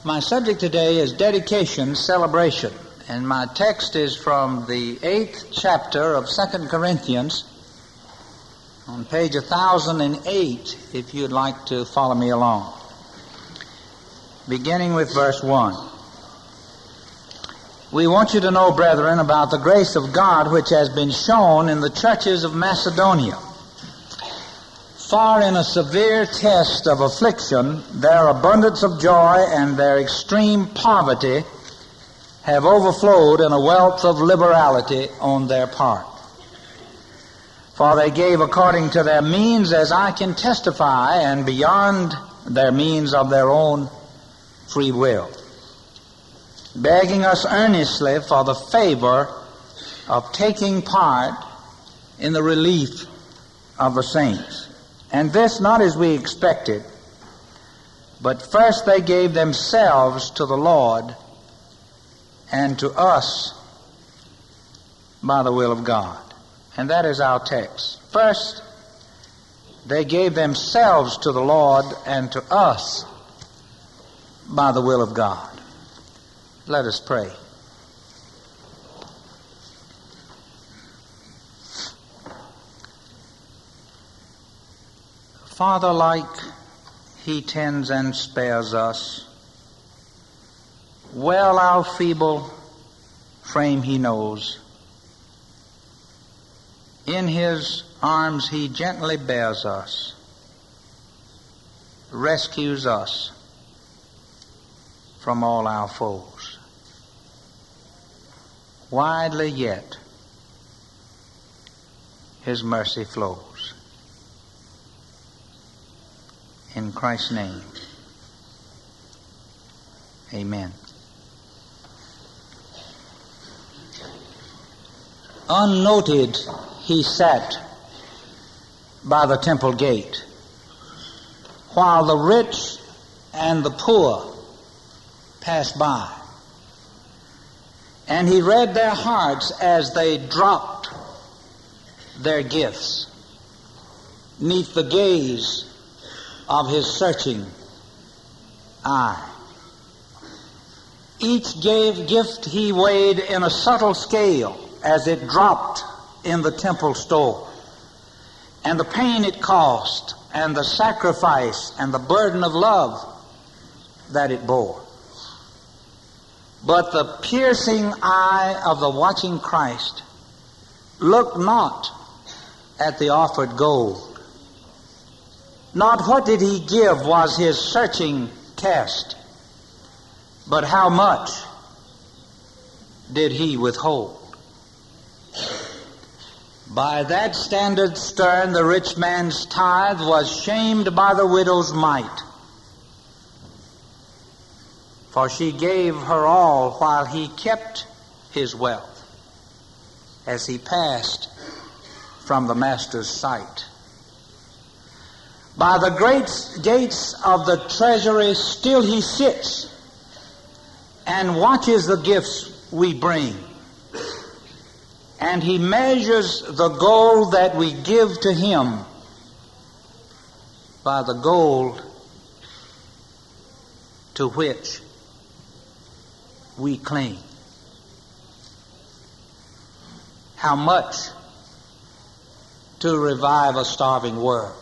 My subject today is dedication celebration, and my text is from the 8th chapter of 2 Corinthians on page 1008, if you'd like to follow me along. Beginning with verse 1. We want you to know, brethren, about the grace of God which has been shown in the churches of Macedonia. For in a severe test of affliction, their abundance of joy and their extreme poverty have overflowed in a wealth of liberality on their part. For they gave according to their means, as I can testify, and beyond their means of their own free will, begging us earnestly for the favor of taking part in the relief of the saints. And this not as we expected, but first they gave themselves to the Lord and to us by the will of God. And that is our text. First, they gave themselves to the Lord and to us by the will of God. Let us pray. Father, like He tends and spares us, well our feeble frame He knows. In His arms He gently bears us, rescues us from all our foes. Widely yet His mercy flows. In Christ's name, amen. Unnoted he sat by the temple gate, while the rich and the poor passed by. And he read their hearts as they dropped their gifts 'neath the gaze of his searching eye. Each gift he weighed in a subtle scale as it dropped in the temple store, and the pain it cost, and the sacrifice and the burden of love that it bore. But the piercing eye of the watching Christ looked not at the offered gold. Not what did he give was his searching test, but how much did he withhold? By that standard stern, the rich man's tithe was shamed by the widow's mite, for she gave her all while he kept his wealth as he passed from the master's sight. By the great gates of the treasury still he sits and watches the gifts we bring. And he measures the gold that we give to him by the gold to which we cling. How much to revive a starving world?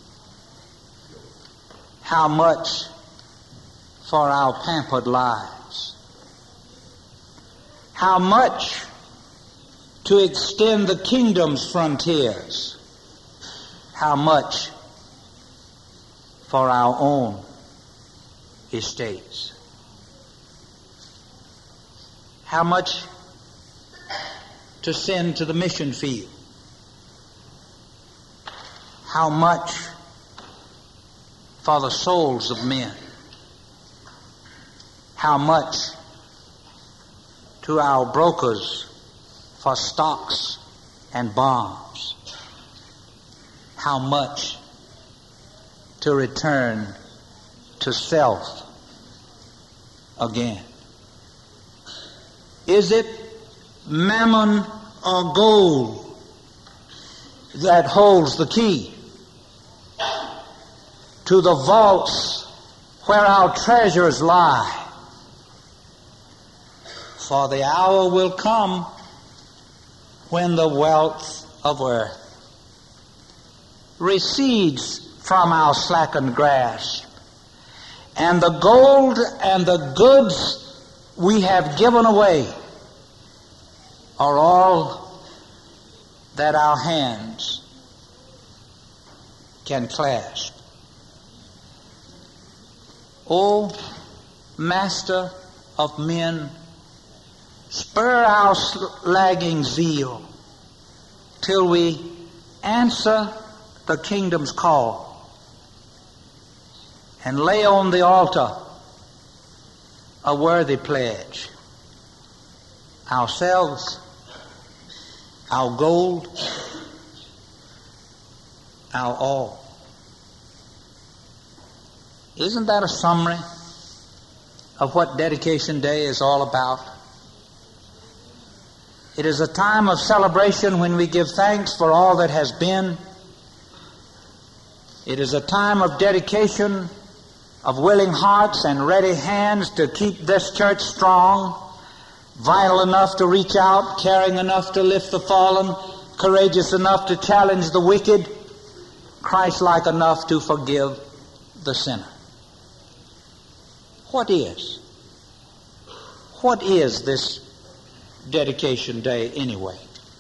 How much for our pampered lives? How much to extend the kingdom's frontiers? How much for our own estates? How much to send to the mission field? How much for the souls of men? How much to our brokers for stocks and bonds? How much to return to self again? Is it mammon or gold that holds the key to the vaults where our treasures lie? For the hour will come when the wealth of earth recedes from our slackened grasp, and the gold and the goods we have given away are all that our hands can clasp. O Master of men, spur our lagging zeal till we answer the kingdom's call and lay on the altar a worthy pledge. Ourselves, our gold, our all. Isn't that a summary of what Dedication Day is all about? It is a time of celebration when we give thanks for all that has been. It is a time of dedication, of willing hearts and ready hands to keep this church strong, vital enough to reach out, caring enough to lift the fallen, courageous enough to challenge the wicked, Christ-like enough to forgive the sinner. What is this Dedication Day anyway?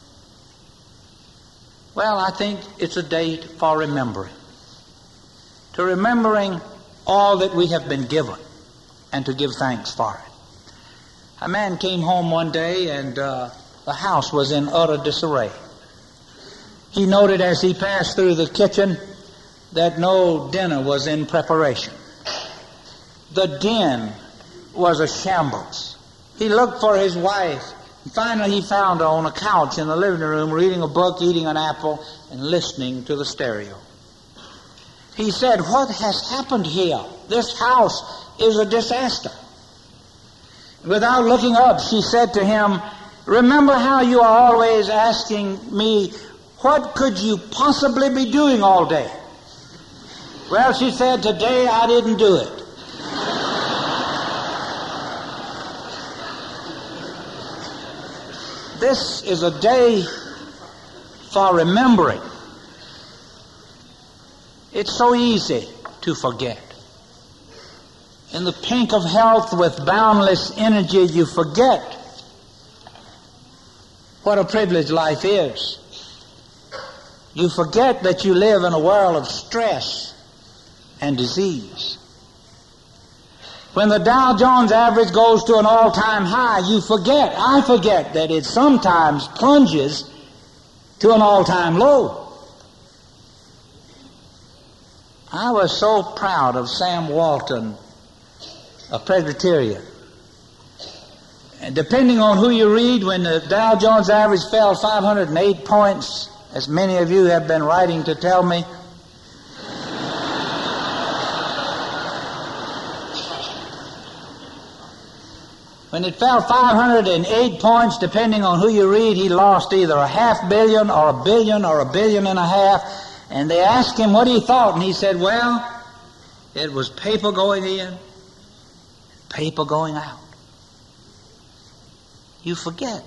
Well, I think it's a day for remembering. To remembering all that we have been given and to give thanks for it. A man came home one day and the house was in utter disarray. He noted as he passed through the kitchen that no dinner was in preparation. The den was a shambles. He looked for his wife. And finally he found her on a couch in the living room reading a book, eating an apple, and listening to the stereo. He said, "What has happened here? This house is a disaster." Without looking up, she said to him, "Remember how you are always asking me, what could you possibly be doing all day?" "Well," she said, "today I didn't do it." This is a day for remembering. It's so easy to forget. In the pink of health with boundless energy, you forget what a privileged life is. You forget that you live in a world of stress and disease. When the Dow Jones average goes to an all-time high, I forget that it sometimes plunges to an all-time low. I was so proud of Sam Walton, a Presbyterian. And depending on who you read, when the Dow Jones average fell 508 points, as many of you have been writing to tell me, when it fell 508 points, depending on who you read, he lost either $500 million or $1 billion or $1.5 billion. And they asked him what he thought, and he said, "Well, it was paper going in, paper going out." You forget.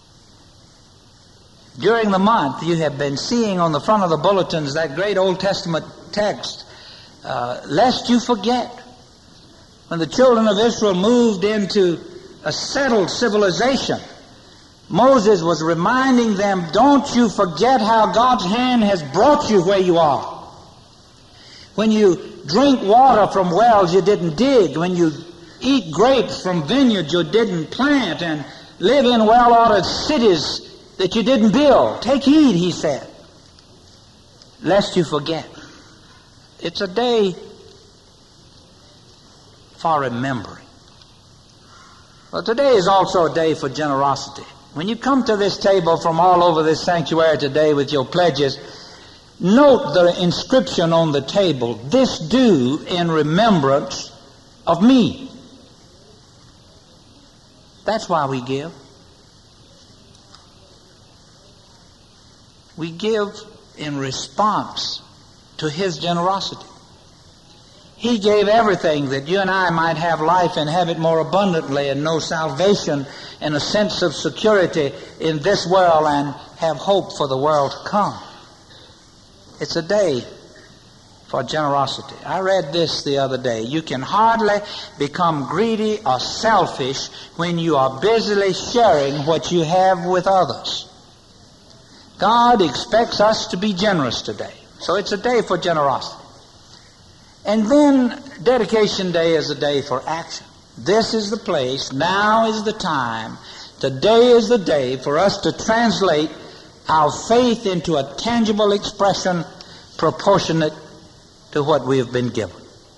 During the month, you have been seeing on the front of the bulletins that great Old Testament text, lest you forget. When the children of Israel moved into a settled civilization, Moses was reminding them, don't you forget how God's hand has brought you where you are. When you drink water from wells you didn't dig, when you eat grapes from vineyards you didn't plant, and live in well-ordered cities that you didn't build. Take heed, he said, lest you forget. It's a day for remembering. Well, today is also a day for generosity. When you come to this table from all over this sanctuary today with your pledges, note the inscription on the table, "This do in remembrance of me." That's why we give. We give in response to His generosity. He gave everything that you and I might have life and have it more abundantly and know salvation and a sense of security in this world and have hope for the world to come. It's a day for generosity. I read this the other day. You can hardly become greedy or selfish when you are busily sharing what you have with others. God expects us to be generous today. So it's a day for generosity. And then Dedication Day is a day for action. This is the place, now is the time, today is the day for us to translate our faith into a tangible expression proportionate to what we have been given.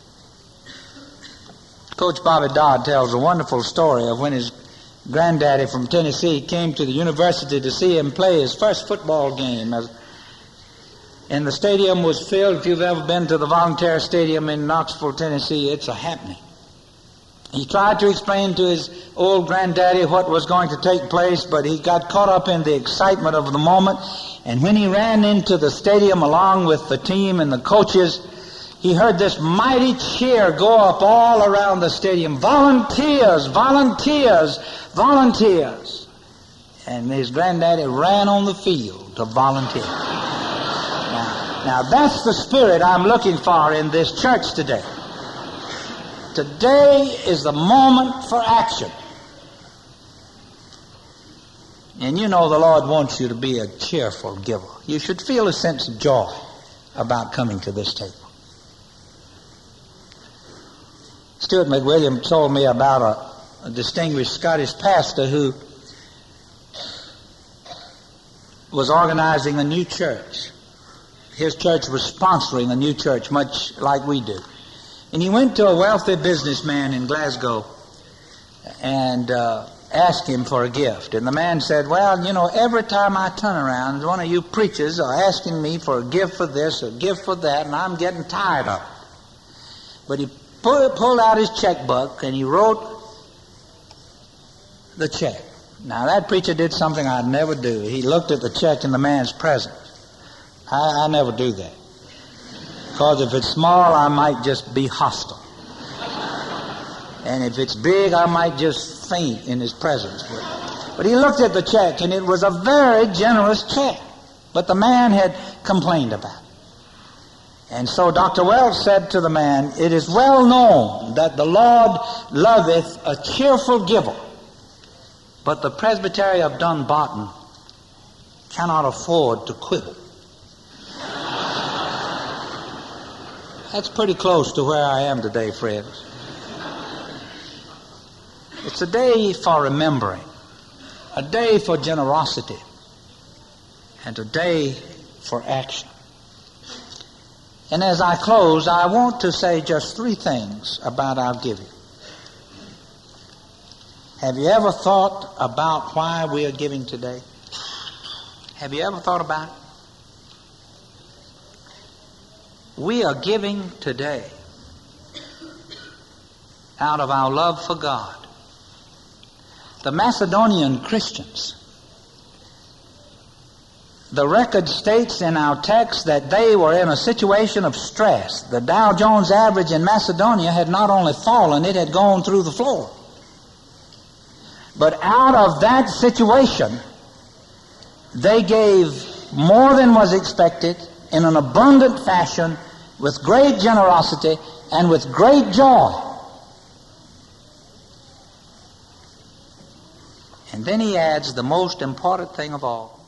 Coach Bobby Dodd tells a wonderful story of when his granddaddy from Tennessee came to the university to see him play his first football game. And the stadium was filled. If you've ever been to the Volunteer Stadium in Knoxville, Tennessee, it's a happening. He tried to explain to his old granddaddy what was going to take place, but he got caught up in the excitement of the moment. And when he ran into the stadium along with the team and the coaches, he heard this mighty cheer go up all around the stadium. Volunteers, volunteers, volunteers. And his granddaddy ran on the field to volunteer. Now that's the spirit I'm looking for in this church today. Today is the moment for action. And you know the Lord wants you to be a cheerful giver. You should feel a sense of joy about coming to this table. Stuart McWilliam told me about a distinguished Scottish pastor who was organizing a new church. His church was sponsoring a new church, much like we do. And he went to a wealthy businessman in Glasgow and asked him for a gift. And the man said, well, you know, every time I turn around, one of you preachers are asking me for a gift for this or a gift for that, and I'm getting tired of it. But he pulled out his checkbook and he wrote the check. Now, that preacher did something I'd never do. He looked at the check in the man's presence. I never do that. Because if it's small, I might just be hostile. And if it's big, I might just faint in his presence. But he looked at the check, and it was a very generous check. But the man had complained about it. And so Dr. Wells said to the man, it is well known that the Lord loveth a cheerful giver, but the Presbytery of Dunbarton cannot afford to quibble. That's pretty close to where I am today, friends. It's a day for remembering, a day for generosity, and a day for action. And as I close, I want to say just 3 things about our giving. Have you ever thought about why we are giving today? Have you ever thought about it? We are giving today out of our love for God. The Macedonian Christians, the record states in our text that they were in a situation of stress. The Dow Jones average in Macedonia had not only fallen, it had gone through the floor. But out of that situation, they gave more than was expected in an abundant fashion, with great generosity and with great joy. And then he adds the most important thing of all.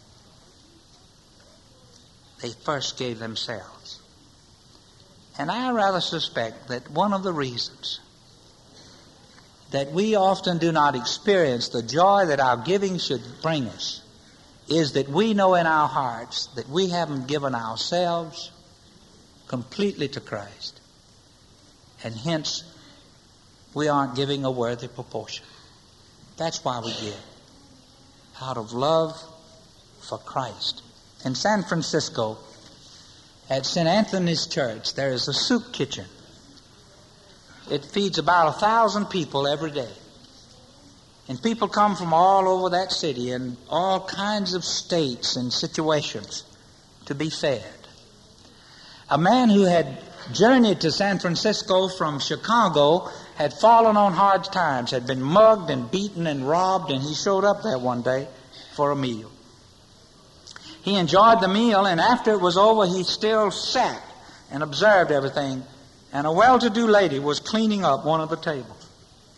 They first gave themselves. And I rather suspect that one of the reasons that we often do not experience the joy that our giving should bring us is that we know in our hearts that we haven't given ourselves completely to Christ. And hence, we aren't giving a worthy proportion. That's why we give. Out of love for Christ. In San Francisco, at St. Anthony's Church, there is a soup kitchen. It feeds about 1,000 people every day. And people come from all over that city in all kinds of states and situations to be fed. A man who had journeyed to San Francisco from Chicago had fallen on hard times, had been mugged and beaten and robbed, and he showed up there one day for a meal. He enjoyed the meal, and after it was over, he still sat and observed everything, and a well-to-do lady was cleaning up one of the tables.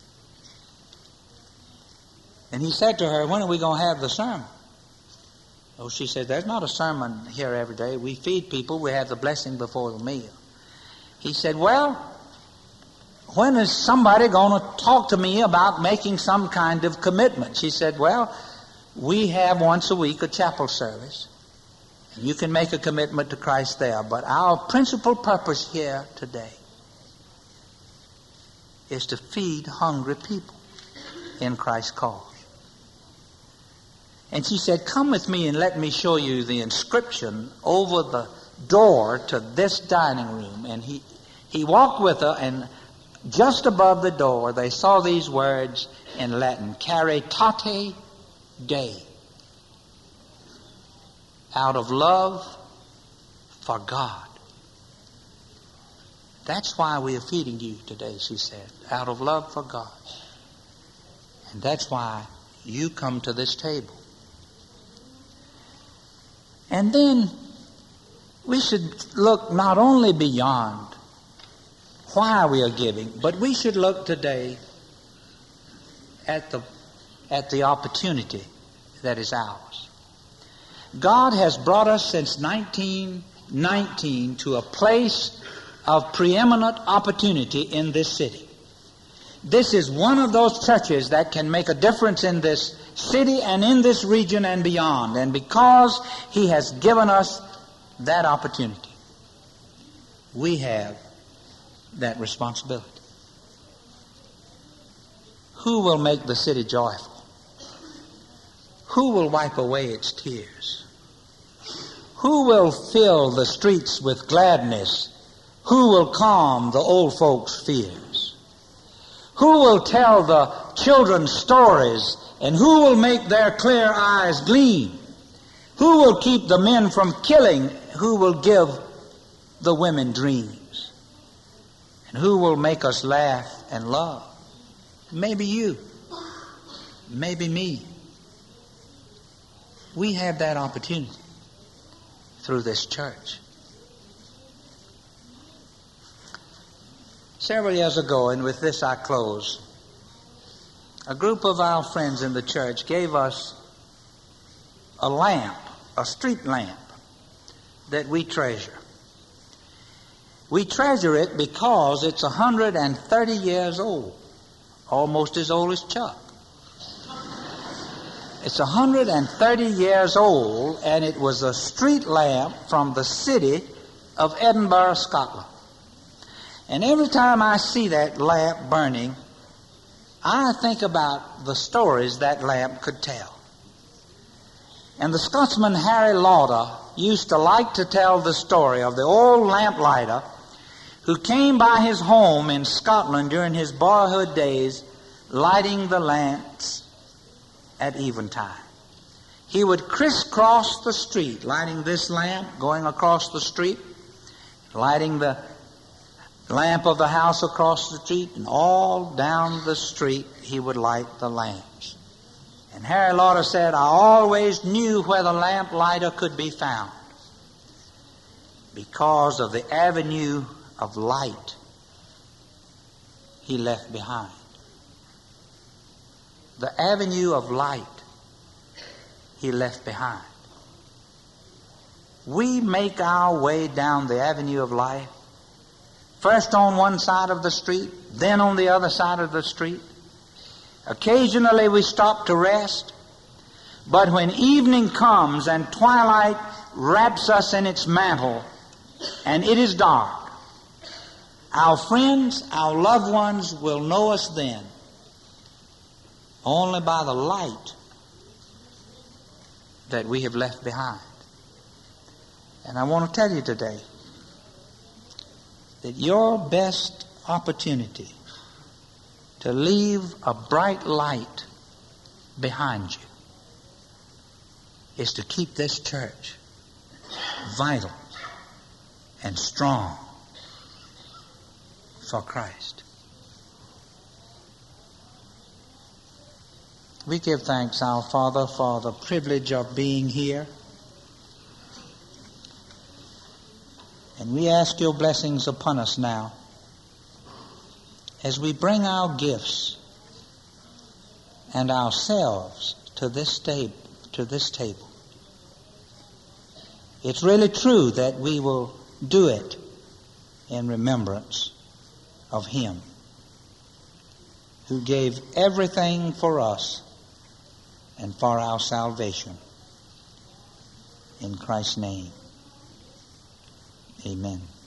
And he said to her, "When are we going to have the sermon?" Oh, she said, "There's not a sermon here every day. We feed people. We have the blessing before the meal." He said, "Well, when is somebody going to talk to me about making some kind of commitment?" She said, "Well, we have once a week a chapel service. You can make a commitment to Christ there. But our principal purpose here today is to feed hungry people in Christ's cause." And she said, "Come with me and let me show you the inscription over the door to this dining room." And he walked with her, and just above the door they saw these words in Latin, "Caritate Dei," out of love for God. That's why we are feeding you today, she said, out of love for God. And that's why you come to this table. And then we should look not only beyond why we are giving, but we should look today at the opportunity that is ours. God has brought us since 1919 to a place of preeminent opportunity in this city. This is one of those churches that can make a difference in this city and in this region and beyond. And because He has given us that opportunity, we have that responsibility. Who will make the city joyful? Who will wipe away its tears? Who will fill the streets with gladness? Who will calm the old folks' fears? Who will tell the children stories, and who will make their clear eyes gleam? Who will keep the men from killing? Who will give the women dreams? And who will make us laugh and love? Maybe you. Maybe me. We have that opportunity through this church. Several years ago, and with this I close, a group of our friends in the church gave us a lamp, a street lamp, that we treasure. We treasure it because it's 130 years old, almost as old as Chuck. It's 130 years old, and it was a street lamp from the city of Edinburgh, Scotland. And every time I see that lamp burning, I think about the stories that lamp could tell. And the Scotsman Harry Lauder used to like to tell the story of the old lamplighter who came by his home in Scotland during his boyhood days, lighting the lamps at eventide. He would crisscross the street, lighting this lamp, going across the street, lighting the lamp of the house across the street, and all down the street he would light the lamps. And Harry Lauder said, "I always knew where the lamplighter could be found because of the avenue of light he left behind." The avenue of light he left behind. We make our way down the avenue of life, first on one side of the street, then on the other side of the street. Occasionally we stop to rest, but when evening comes and twilight wraps us in its mantle and it is dark, our friends, our loved ones will know us then only by the light that we have left behind. And I want to tell you today that your best opportunity to leave a bright light behind you is to keep this church vital and strong for Christ. We give thanks, our Father, for the privilege of being here. And we ask your blessings upon us now as we bring our gifts and ourselves to this table. It's really true that we will do it in remembrance of Him who gave everything for us and for our salvation. In Christ's name, amen.